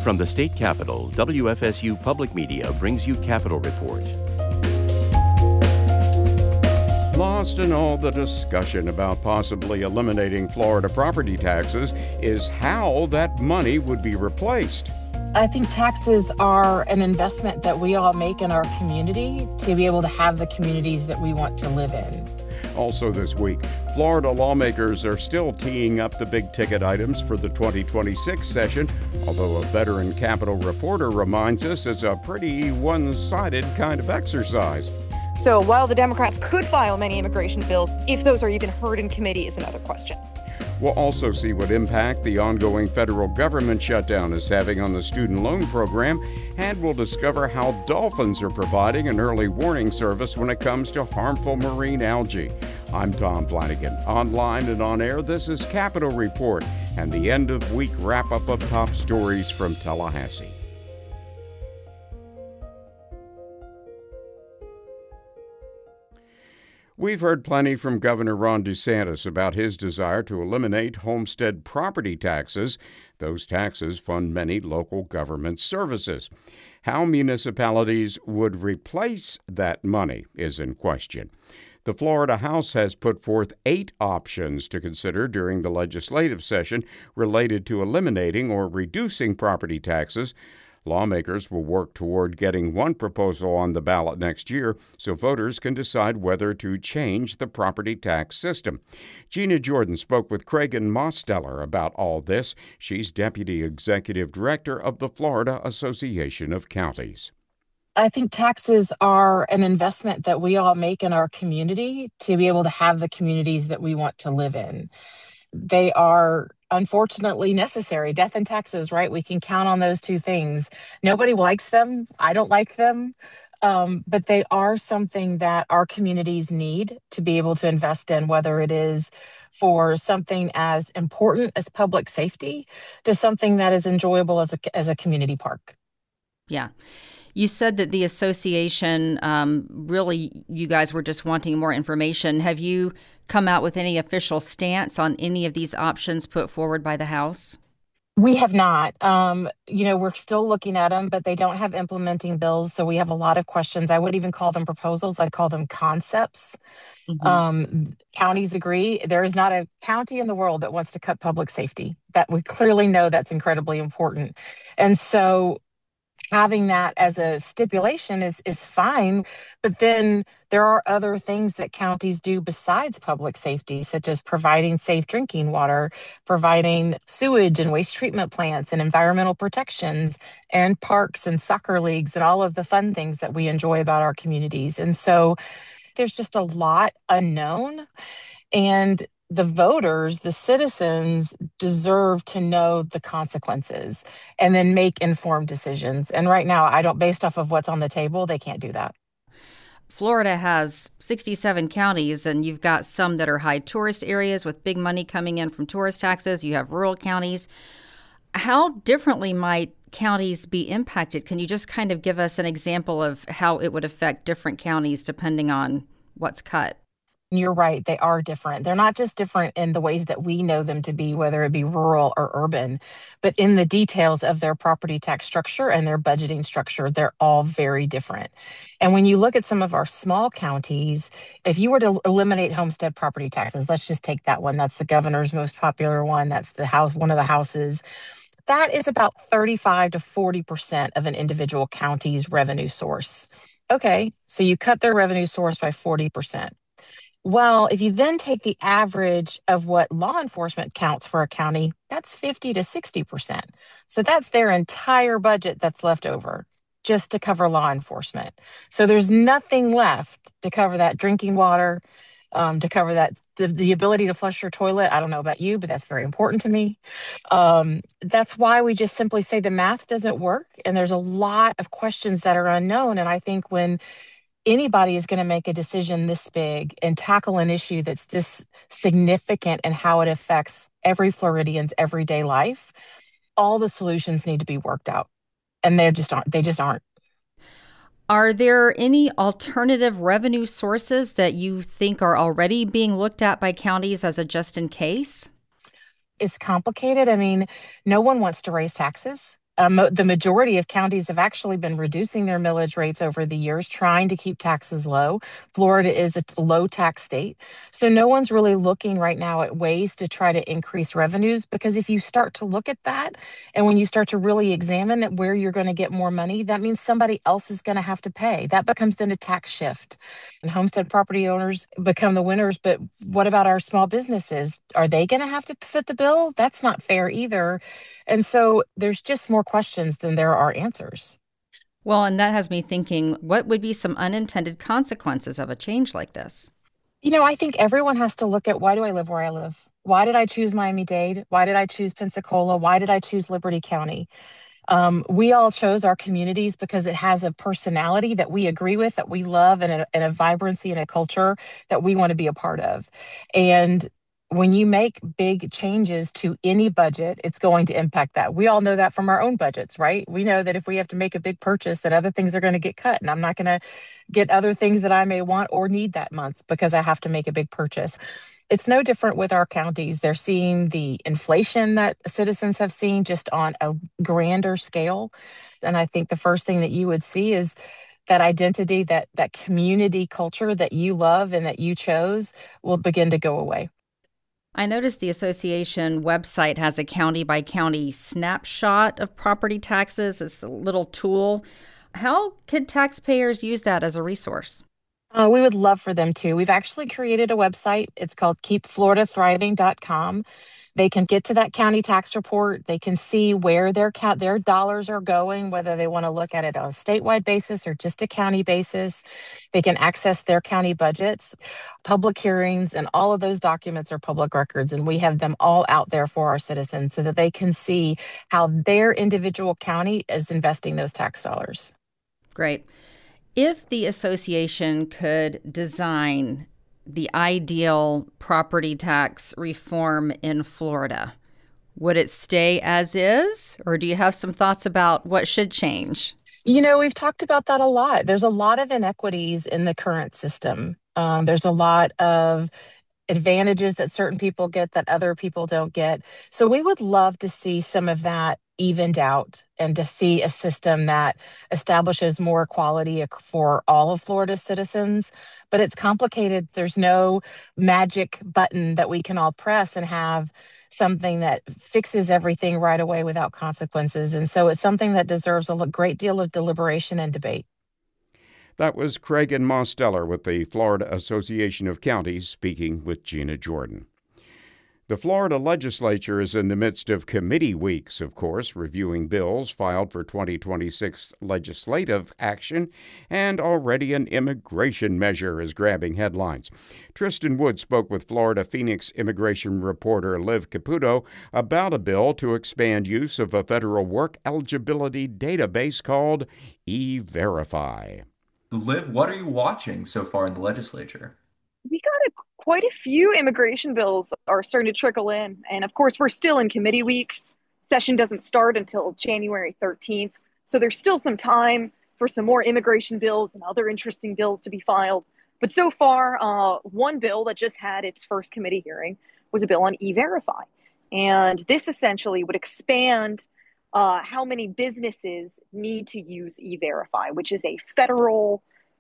From the state capitol, WFSU Public Media brings you Capitol Report. Lost in all the discussion about possibly eliminating Florida property taxes is how that money would be replaced. I think taxes are an investment that we all make in our community to be able to have the communities that we want to live in. Also this week, Florida lawmakers are still teeing up the big-ticket items for the 2026 session, although a veteran Capitol reporter reminds us it's a pretty one-sided kind of exercise. So while the Democrats could file many immigration bills, if those are even heard in committee is another question. We'll also see what impact the ongoing federal government shutdown is having on the student loan program, and we'll discover how dolphins are providing an early warning service when it comes to harmful marine algae. I'm Tom Flanagan. Online and on air, this is Capitol Report and the end-of-week wrap-up of top stories from Tallahassee. We've heard plenty from Governor Ron DeSantis about his desire to eliminate homestead property taxes. Those taxes fund many local government services. How municipalities would replace that money is in question. The Florida House has put forth 8 options to consider during the legislative session related to eliminating or reducing property taxes. Lawmakers will work toward getting one proposal on the ballot next year so voters can decide whether to change the property tax system. Gina Jordan spoke with Cragen Mosteller about all this. She's Deputy Executive Director of the Florida Association of Counties. I think taxes are an investment that we all make in our community to be able to have the communities that we want to live in. They are unfortunately necessary. Death and taxes, right? We can count on those two things. Nobody likes them. I don't like them. But they are something that our communities need to be able to invest in, whether it is for something as important as public safety to something that is enjoyable as a community park. Yeah. You said that the association, really, you guys were just wanting more information. Have you come out with any official stance on any of these options put forward by the House? We have not. We're still looking at them, but they don't have implementing bills. So we have a lot of questions. I wouldn't even call them proposals. I'd call them concepts. Counties agree. There is not a county in the world that wants to cut public safety. That we clearly know that's incredibly important. And so having that as a stipulation is fine, but then there are other things that counties do besides public safety, such as providing safe drinking water, providing sewage and waste treatment plants and environmental protections and parks and soccer leagues and all of the fun things that we enjoy about our communities. And so there's just a lot unknown, and the voters, the citizens, deserve to know the consequences and then make informed decisions. And right now, based off of what's on the table, they can't do that. Florida has 67 counties, and you've got some that are high tourist areas with big money coming in from tourist taxes. You have rural counties. How differently might counties be impacted? Can you just kind of give us an example of how it would affect different counties depending on what's cut? You're right. They are different. They're not just different in the ways that we know them to be, whether it be rural or urban, but in the details of their property tax structure and their budgeting structure, they're all very different. And when you look at some of our small counties, if you were to eliminate homestead property taxes, let's just take that one. That's the governor's most popular one. That's the house, one of the houses. That is about 35 to 40% of an individual county's revenue source. Okay, so you cut their revenue source by 40%. Well, if you then take the average of what law enforcement counts for a county, that's 50 to 60%. So that's their entire budget that's left over just to cover law enforcement. So there's nothing left to cover that drinking water, to cover that the ability to flush your toilet. I don't know about you, but that's very important to me. That's why we just simply say the math doesn't work. And there's a lot of questions that are unknown. And I think when anybody is going to make a decision this big and tackle an issue that's this significant and how it affects every Floridian's everyday life, all the solutions need to be worked out. And they just aren't. Are there any alternative revenue sources that you think are already being looked at by counties as a just in case? It's complicated. I mean, no one wants to raise taxes. The majority of counties have actually been reducing their millage rates over the years, trying to keep taxes low. Florida is a low tax state. So no one's really looking right now at ways to try to increase revenues, because if you start to look at that and when you start to really examine it, where you're going to get more money, that means somebody else is going to have to pay. That becomes then a tax shift. And homestead property owners become the winners. But what about our small businesses? Are they going to have to foot the bill? That's not fair either. And so there's just more questions than there are answers. Well, and that has me thinking, what would be some unintended consequences of a change like this? I think everyone has to look at, why do I live where I live? Why did I choose Miami-Dade? Why did I choose Pensacola? Why did I choose Liberty County? We all chose our communities because it has a personality that we agree with, that we love, and a vibrancy and a culture that we want to be a part of. And when you make big changes to any budget, it's going to impact that. We all know that from our own budgets, right? We know that if we have to make a big purchase, that other things are going to get cut, and I'm not going to get other things that I may want or need that month because I have to make a big purchase. It's no different with our counties. They're seeing the inflation that citizens have seen, just on a grander scale. And I think the first thing that you would see is that identity, that community culture that you love and that you chose, will begin to go away. I noticed the association website has a county by county snapshot of property taxes. It's a little tool. How could taxpayers use that as a resource? We would love for them to. We've actually created a website. It's called keepfloridathriving.com. They can get to that county tax report. They can see where their dollars are going, whether they want to look at it on a statewide basis or just a county basis. They can access their county budgets, public hearings, and all of those documents are public records. And we have them all out there for our citizens so that they can see how their individual county is investing those tax dollars. Great. If the association could design the ideal property tax reform in Florida, would it stay as is, or do you have some thoughts about what should change? We've talked about that a lot. There's a lot of inequities in the current system. There's a lot of advantages that certain people get that other people don't get. So we would love to see some of that evened out and to see a system that establishes more equality for all of Florida's citizens. But it's complicated. There's no magic button that we can all press and have something that fixes everything right away without consequences. And so it's something that deserves a great deal of deliberation and debate. That was Craig and Mosteller with the Florida Association of Counties speaking with Gina Jordan. The Florida legislature is in the midst of committee weeks, of course, reviewing bills filed for 2026 legislative action, and already an immigration measure is grabbing headlines. Tristan Wood spoke with Florida Phoenix immigration reporter Liv Caputo about a bill to expand use of a federal work eligibility database called E-Verify. Liv, what are you watching so far in the legislature? We got quite a few immigration bills are starting to trickle in. And of course, we're still in committee weeks. Session doesn't start until January 13th. So there's still some time for some more immigration bills and other interesting bills to be filed. But so far, one bill that just had its first committee hearing was a bill on E-Verify. And this essentially would expand how many businesses need to use E-Verify, which is a federally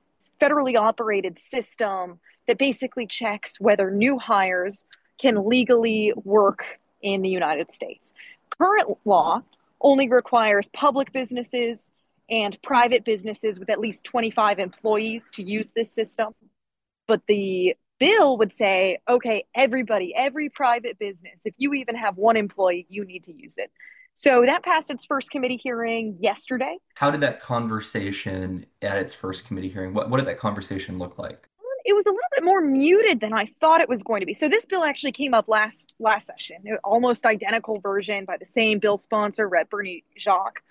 operated system that basically checks whether new hires can legally work in the United States. Current law only requires public businesses and private businesses with at least 25 employees to use this system. But the bill would say, okay, everybody, every private business, if you even have one employee, you need to use it. So that passed its first committee hearing yesterday. How did that conversation at its first committee hearing, what did that conversation look like? It was a little bit more muted than I thought it was going to be. So this bill actually came up last session, almost identical version by the same bill sponsor, Rep. Bernie Jacques.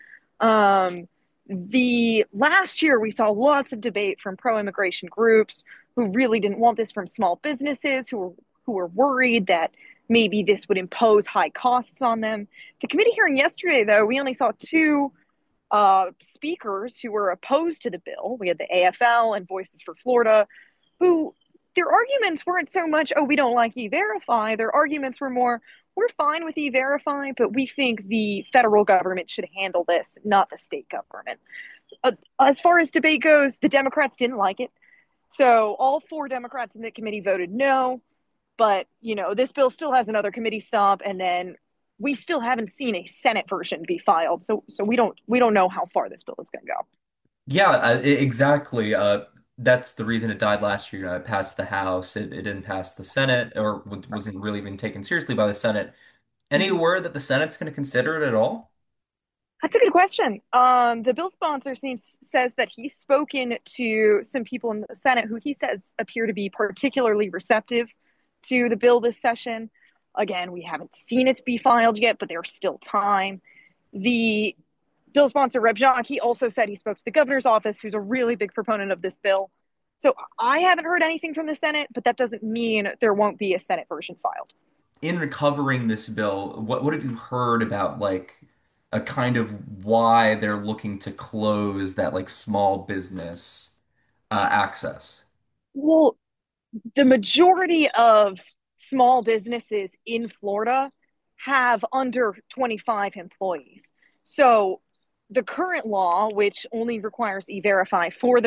The last year we saw lots of debate from pro-immigration groups who really didn't want this, from small businesses who were worried that maybe this would impose high costs on them. The committee hearing yesterday, though, we only saw two speakers who were opposed to the bill. We had the AFL and Voices for Florida, who their arguments weren't so much, oh, we don't like E-Verify. Their arguments were more, we're fine with E-Verify, but we think the federal government should handle this, not the state government. As far as debate goes, the Democrats didn't like it. So all 4 Democrats in the committee voted no. But, this bill still has another committee stop, and then we still haven't seen a Senate version be filed. So we don't know how far this bill is going to go. Yeah, exactly. That's the reason it died last year. It passed the House. It didn't pass the Senate, or wasn't really even taken seriously by the Senate. Any Mhm. word that the Senate's going to consider it at all? That's a good question. The bill sponsor says that he's spoken to some people in the Senate who he says appear to be particularly receptive to the bill this session. Again, we haven't seen it be filed yet, but there's still time. The bill sponsor, Reb Jacques, he also said he spoke to the governor's office, who's a really big proponent of this bill. So I haven't heard anything from the Senate, but that doesn't mean there won't be a Senate version filed. In recovering this bill, what have you heard about like a kind of why they're looking to close that like small business access? Well, the majority of small businesses in Florida have under 25 employees. So the current law, which only requires E-Verify for the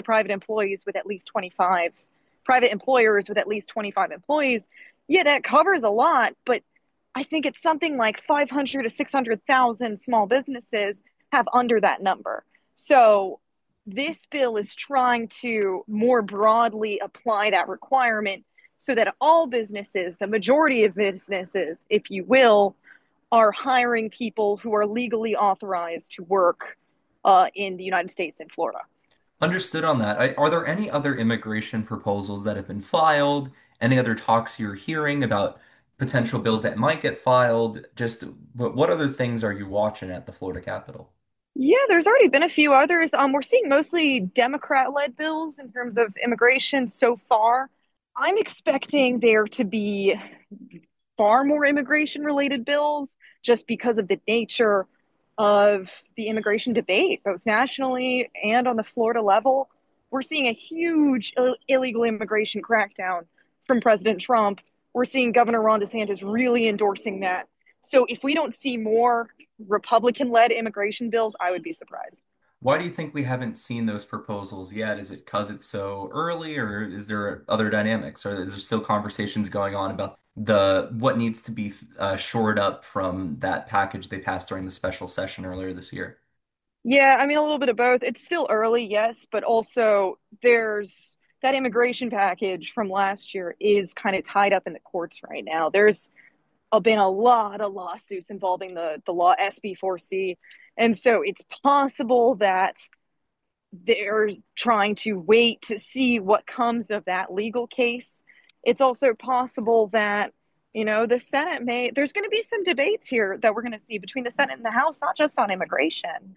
private employers with at least 25 employees, yeah, that covers a lot, but I think it's something like 500 to 600,000 small businesses have under that number. So this bill is trying to more broadly apply that requirement so that all businesses, the majority of businesses, if you will, are hiring people who are legally authorized to work in the United States and Florida. Understood on that. Are there any other immigration proposals that have been filed? Any other talks you're hearing about potential bills that might get filed? Just what other things are you watching at the Florida Capitol? Yeah, there's already been a few others. We're seeing mostly Democrat-led bills in terms of immigration so far. I'm expecting there to be far more immigration-related bills just because of the nature of the immigration debate, both nationally and on the Florida level. We're seeing a huge illegal immigration crackdown from President Trump. We're seeing Governor Ron DeSantis really endorsing that. So if we don't see more Republican-led immigration bills, I would be surprised. Why do you think we haven't seen those proposals yet? Is it because it's so early, or is there other dynamics, or is there still conversations going on about the what needs to be shored up from that package they passed during the special session earlier this year? Yeah, I mean, a little bit of both. It's still early, yes, but also there's that immigration package from last year is kind of tied up in the courts right now. There's been a lot of lawsuits involving the law SB4C. And so it's possible that they're trying to wait to see what comes of that legal case. It's also possible that, the Senate there's going to be some debates here that we're going to see between the Senate and the House, not just on immigration.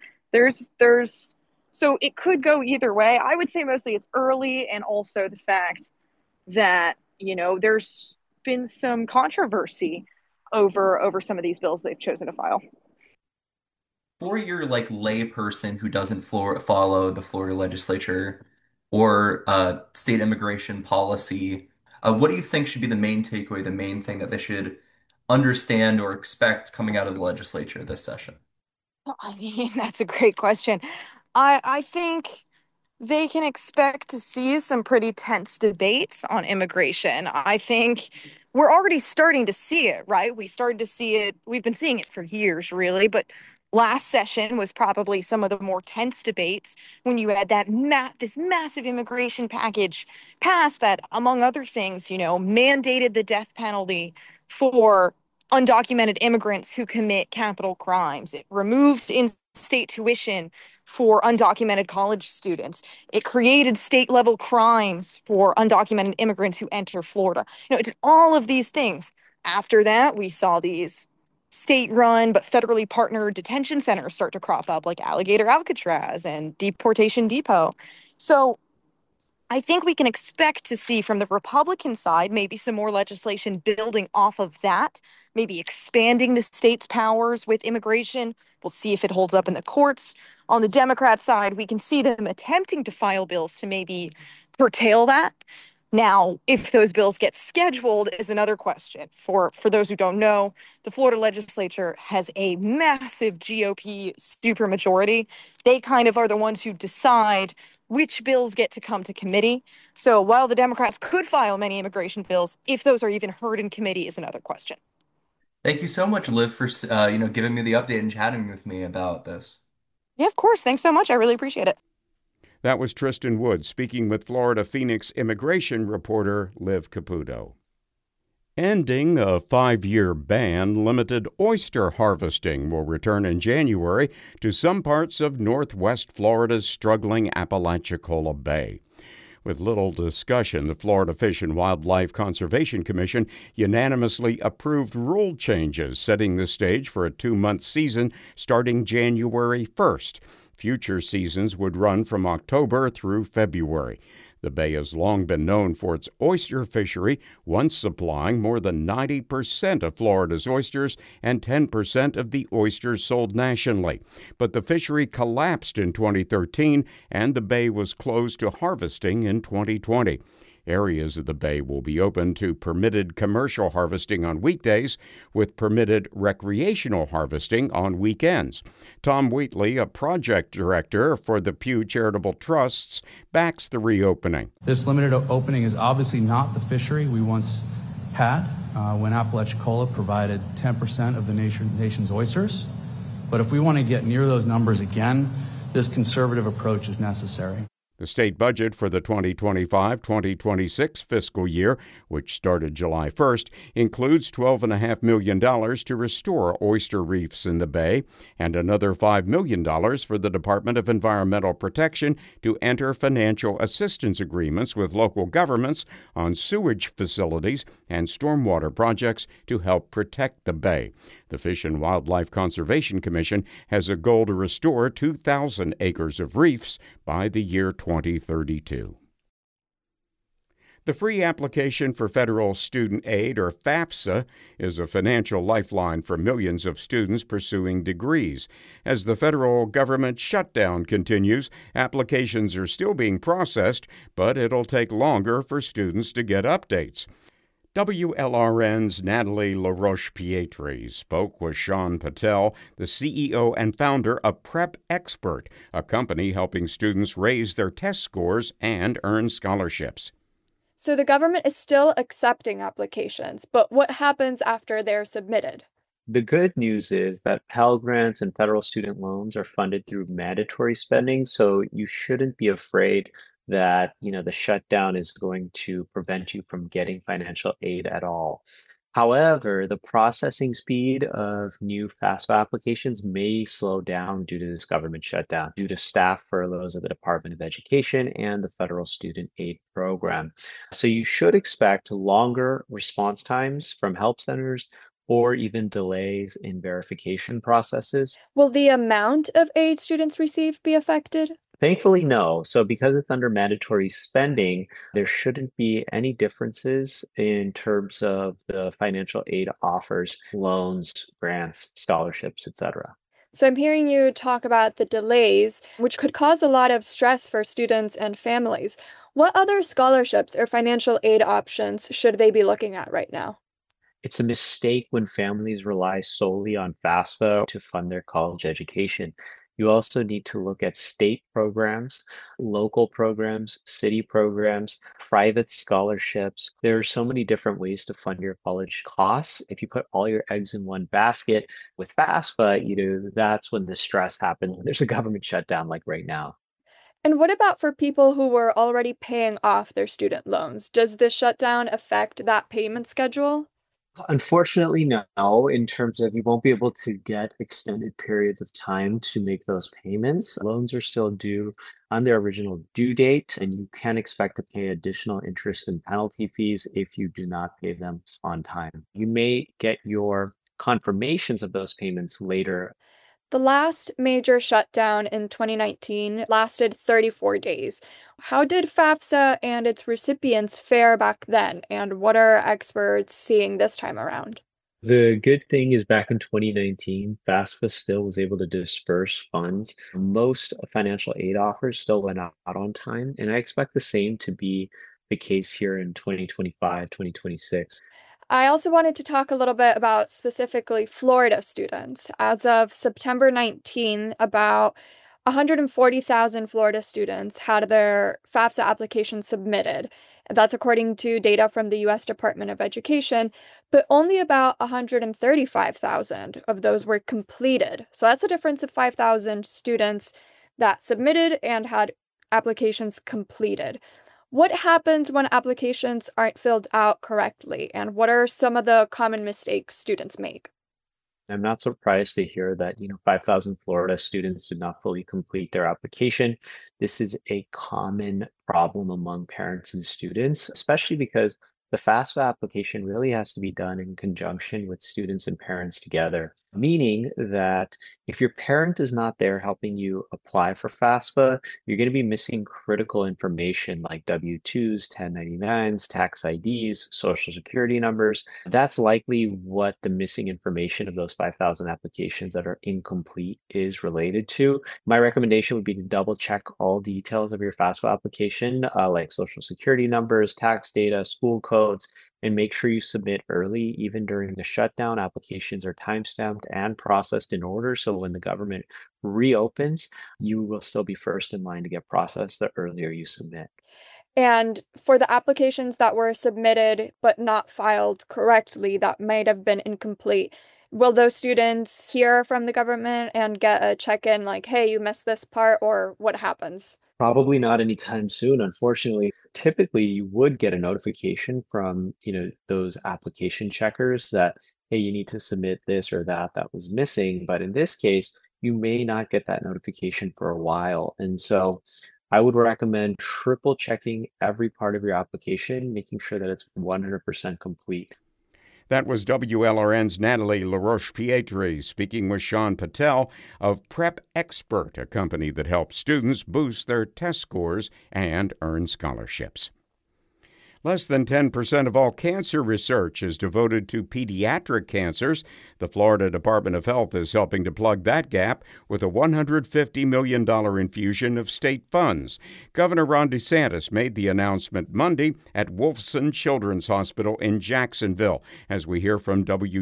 So it could go either way. I would say mostly it's early, and also the fact that, there's been some controversy over some of these bills they've chosen to file. For your like lay person who doesn't follow the Florida legislature or state immigration policy, what do you think should be the main takeaway, the main thing that they should understand or expect coming out of the legislature this session? I mean, that's a great question. I think they can expect to see some pretty tense debates on immigration. I think we're already starting to see it, right? We started to see it, we've been seeing it for years, really, but last session was probably some of the more tense debates when you had this massive immigration package passed that, among other things, mandated the death penalty for undocumented immigrants who commit capital crimes. It removed in-state tuition for undocumented college students. It created state level crimes for undocumented immigrants who enter Florida. It did all of these things. After that, we saw these state run but federally partnered detention centers start to crop up, like Alligator Alcatraz and Deportation Depot. So I think we can expect to see from the Republican side maybe some more legislation building off of that, maybe expanding the state's powers with immigration. We'll see if it holds up in the courts. On the Democrat side, we can see them attempting to file bills to maybe curtail that. Now, if those bills get scheduled is another question. For those who don't know, the Florida legislature has a massive GOP supermajority. They kind of are the ones who decide which bills get to come to committee. So while the Democrats could file many immigration bills, if those are even heard in committee is another question. Thank you so much, Liv, for giving me the update and chatting with me about this. Yeah, of course. Thanks so much. I really appreciate it. That was Tristan Wood speaking with Florida Phoenix immigration reporter Liv Caputo. Ending a 5-year ban, limited oyster harvesting will return in January to some parts of northwest Florida's struggling Apalachicola Bay. With little discussion, the Florida Fish and Wildlife Conservation Commission unanimously approved rule changes, setting the stage for a 2-month season starting January 1st. Future seasons would run from October through February. The bay has long been known for its oyster fishery, once supplying more than 90% of Florida's oysters and 10% of the oysters sold nationally. But the fishery collapsed in 2013, and the bay was closed to harvesting in 2020. Areas of the bay will be open to permitted commercial harvesting on weekdays, with permitted recreational harvesting on weekends. Tom Wheatley, a project director for the Pew Charitable Trusts, backs the reopening. This limited opening is obviously not the fishery we once had when Apalachicola provided 10% of the nation's oysters. But if we want to get near those numbers again, this conservative approach is necessary. The state budget for the 2025-2026 fiscal year, which started July 1st, includes $12.5 million to restore oyster reefs in the bay and another $5 million for the Department of Environmental Protection to enter financial assistance agreements with local governments on sewage facilities and stormwater projects to help protect the bay. The Fish and Wildlife Conservation Commission has a goal to restore 2,000 acres of reefs by the year 2032. The free application for federal student aid, or FAFSA, is a financial lifeline for millions of students pursuing degrees. As the federal government shutdown continues, applications are still being processed, but it'll take longer for students to get updates. WLRN's Natalie LaRoche-Pietri spoke with Sean Patel, the CEO and founder of Prep Expert, a company helping students raise their test scores and earn scholarships. So the government is still accepting applications, but what happens after they're submitted? The good news is that Pell Grants and federal student loans are funded through mandatory spending, so you shouldn't be afraid that, the shutdown is going to prevent you from getting financial aid at all. However, the processing speed of new FAFSA applications may slow down due to this government shutdown, due to staff furloughs at the Department of Education and the Federal Student Aid Program. So you should expect longer response times from help centers or even delays in verification processes. Will the amount of aid students receive be affected? Thankfully, no. So because it's under mandatory spending, there shouldn't be any differences in terms of the financial aid offers, loans, grants, scholarships, etc. So I'm hearing you talk about the delays, which could cause a lot of stress for students and families. What other scholarships or financial aid options should they be looking at right now? It's a mistake when families rely solely on FAFSA to fund their college education. You also need to look at state programs, local programs, city programs, private scholarships. There are so many different ways to fund your college costs. If you put all your eggs in one basket with FAFSA, that's when the stress happens. There's a government shutdown like right now. And what about for people who were already paying off their student loans? Does this shutdown affect that payment schedule? Unfortunately, no, in terms of you won't be able to get extended periods of time to make those payments. Loans are still due on their original due date, and you can expect to pay additional interest and penalty fees if you do not pay them on time. You may get your confirmations of those payments later. The last major shutdown in 2019 lasted 34 days. How did FAFSA and its recipients fare back then, and what are experts seeing this time around? The good thing is back in 2019, FAFSA still was able to disperse funds. Most financial aid offers still went out on time, and I expect the same to be the case here in 2025, 2026. I also wanted to talk a little bit about specifically Florida students. As of September 19, about 140,000 Florida students had their FAFSA application submitted. That's according to data from the US Department of Education, but only about 135,000 of those were completed. So that's a difference of 5,000 students that submitted and had applications completed. What happens when applications aren't filled out correctly, and what are some of the common mistakes students make? I'm not surprised to hear that, 5,000 Florida students did not fully complete their application. This is a common problem among parents and students, especially because the FAFSA application really has to be done in conjunction with students and parents together, meaning that if your parent is not there helping you apply for FAFSA, you're going to be missing critical information like W-2s, 1099s, tax IDs, social security numbers. That's likely what the missing information of those 5,000 applications that are incomplete is related to. My recommendation would be to double check all details of your FAFSA application, like social security numbers, tax data, school codes, and make sure you submit early. Even during the shutdown, applications are timestamped and processed in order. So when the government reopens, you will still be first in line to get processed the earlier you submit. And for the applications that were submitted but not filed correctly, that might have been incomplete, will those students hear from the government and get a check-in like, hey, you missed this part, or what happens? Probably not anytime soon, unfortunately. Typically, you would get a notification from, those application checkers that, hey, you need to submit this or that was missing. But in this case, you may not get that notification for a while. And so I would recommend triple checking every part of your application, making sure that it's 100% complete. That was WLRN's Natalie LaRoche-Pietri speaking with Sean Patel of Prep Expert, a company that helps students boost their test scores and earn scholarships. Less than 10% of all cancer research is devoted to pediatric cancers. The Florida Department of Health is helping to plug that gap with a $150 million infusion of state funds. Governor Ron DeSantis made the announcement Monday at Wolfson Children's Hospital in Jacksonville, as we hear from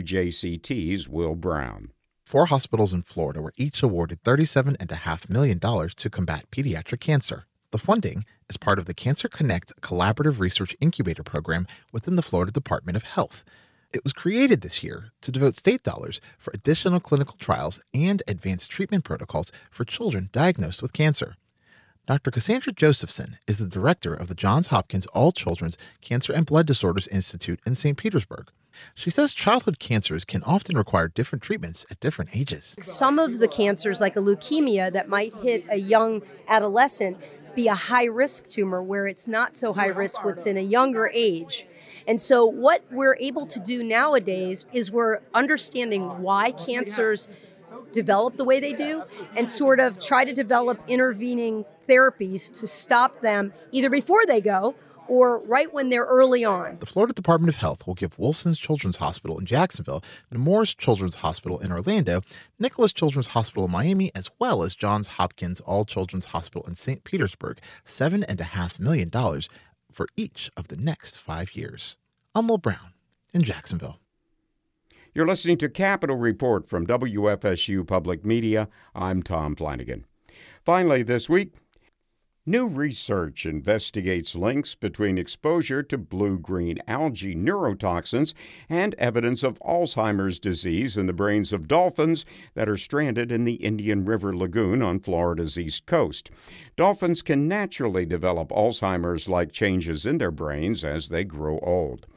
WJCT's Will Brown. 4 hospitals in Florida were each awarded $37.5 million to combat pediatric cancer. The funding is part of the Cancer Connect Collaborative Research Incubator Program within the Florida Department of Health. It was created this year to devote state dollars for additional clinical trials and advanced treatment protocols for children diagnosed with cancer. Dr. Cassandra Josephson is the director of the Johns Hopkins All Children's Cancer and Blood Disorders Institute in St. Petersburg. She says childhood cancers can often require different treatments at different ages. Some of the cancers, like a leukemia that might hit a young adolescent, be a high-risk tumor where it's not so high risk what's in a younger age. And so what we're able to do nowadays is we're understanding why cancers develop the way they do and sort of try to develop intervening therapies to stop them either before they go or right when they're early on. The Florida Department of Health will give Wolfson's Children's Hospital in Jacksonville, Nemours Children's Hospital in Orlando, Nicholas Children's Hospital in Miami, as well as Johns Hopkins All Children's Hospital in St. Petersburg, $7.5 million for each of the next 5 years. I'm Will Brown in Jacksonville. You're listening to Capitol Report from WFSU Public Media. I'm Tom Flanagan. Finally this week, new research investigates links between exposure to blue-green algae neurotoxins and evidence of Alzheimer's disease in the brains of dolphins that are stranded in the Indian River Lagoon on Florida's east coast. Dolphins can naturally develop Alzheimer's-like changes in their brains as they grow old.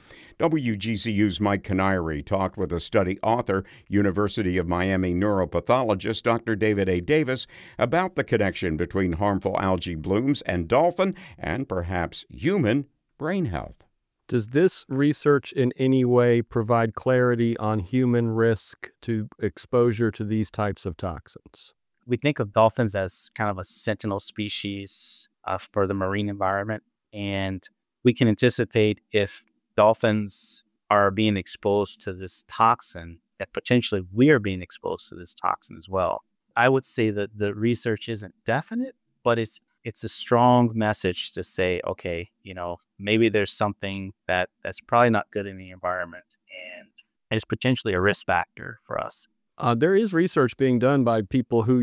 WGCU's Mike Canary talked with a study author, University of Miami neuropathologist Dr. David A. Davis, about the connection between harmful algae blooms and dolphin and perhaps human brain health. Does this research in any way provide clarity on human risk to exposure to these types of toxins? We think of dolphins as kind of a sentinel species for the marine environment, and we can anticipate if dolphins are being exposed to this toxin, that potentially we are being exposed to this toxin as well. I would say that the research isn't definite, but it's it's a strong message to say, okay, maybe there's something that's probably not good in the environment and is potentially a risk factor for us. There is research being done by people who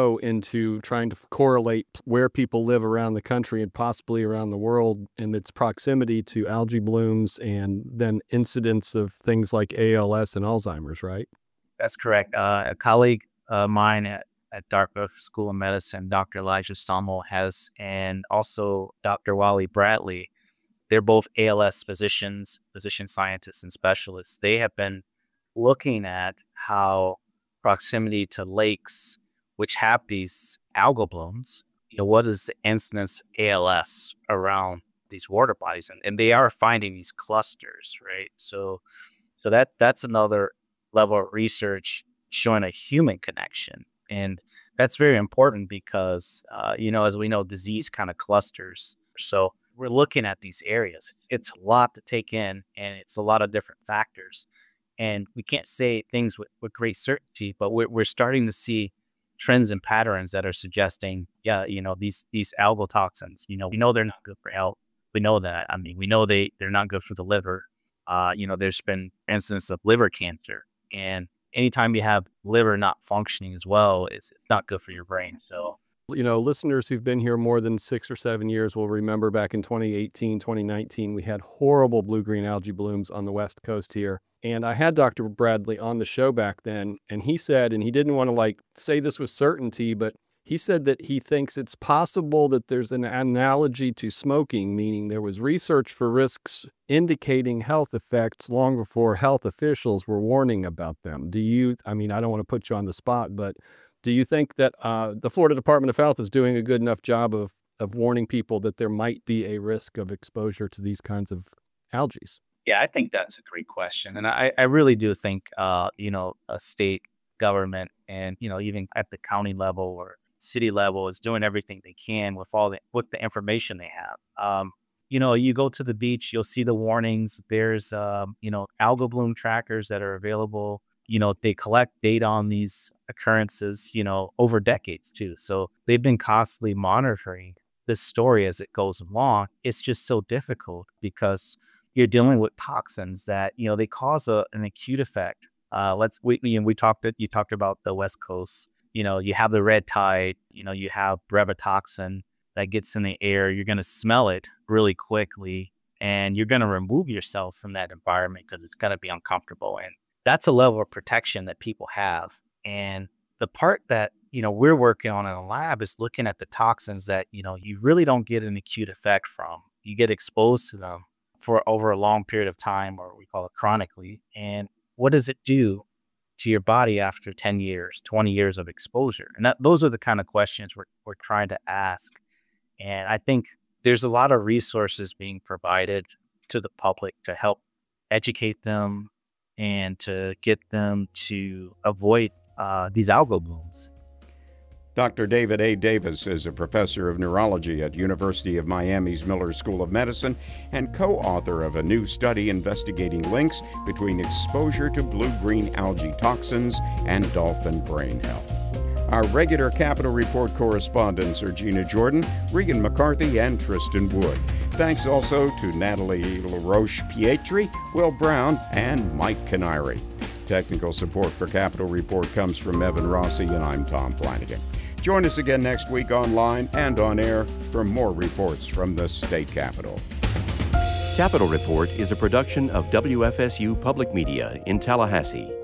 into trying to correlate where people live around the country and possibly around the world and its proximity to algae blooms and then incidents of things like ALS and Alzheimer's, right? That's correct. A colleague of mine at Dartmouth School of Medicine, Dr. Elijah Stommel, and also Dr. Wally Bradley, they're both ALS physician scientists and specialists. They have been looking at how proximity to lakes, which have these algal blooms, what is the incidence of ALS around these water bodies? And they are finding these clusters, right? So that's another level of research showing a human connection. And that's very important because, as we know, disease kind of clusters. So we're looking at these areas. It's a lot to take in, and it's a lot of different factors. And we can't say things with great certainty, but we're starting to see trends and patterns that are suggesting, these algal toxins, we know they're not good for health. We know that. I mean, we know they're not good for the liver. There's been instances of liver cancer. And anytime you have liver not functioning as well, it's not good for your brain. So, listeners who've been here more than 6 or 7 years will remember back in 2018, 2019, we had horrible blue-green algae blooms on the West Coast here. And I had Dr. Bradley on the show back then, and he said, and he didn't want to say this with certainty, but he said that he thinks it's possible that there's an analogy to smoking, meaning there was research for risks indicating health effects long before health officials were warning about them. I don't want to put you on the spot, but do you think that the Florida Department of Health is doing a good enough job of warning people that there might be a risk of exposure to these kinds of algae? Yeah, I think that's a great question. And I really do think, a state government and, even at the county level or city level is doing everything they can with the information they have. You go to the beach, you'll see the warnings. There's, algal bloom trackers that are available. They collect data on these occurrences, over decades too. So they've been constantly monitoring this story as it goes along. It's just so difficult because you're dealing with toxins that, they cause an acute effect. You talked about the West Coast. You have the red tide, you have brevetoxin that gets in the air. You're going to smell it really quickly and you're going to remove yourself from that environment because it's going to be uncomfortable. And that's a level of protection that people have. And the part that, we're working on in the lab is looking at the toxins that, you really don't get an acute effect from. You get exposed to them for over a long period of time, or we call it chronically. And what does it do to your body after 10 years, 20 years of exposure? And those are the kind of questions we're trying to ask. And I think there's a lot of resources being provided to the public to help educate them and to get them to avoid these algal blooms. Dr. David A. Davis is a professor of neurology at University of Miami's Miller School of Medicine and co-author of a new study investigating links between exposure to blue-green algae toxins and dolphin brain health. Our regular Capitol Report correspondents are Gina Jordan, Regan McCarthy, and Tristan Wood. Thanks also to Natalie LaRoche-Pietri, Will Brown, and Mike Canary. Technical support for Capitol Report comes from Evan Rossi, and I'm Tom Flanagan. Join us again next week online and on air for more reports from the state capitol. Capitol Report is a production of WFSU Public Media in Tallahassee.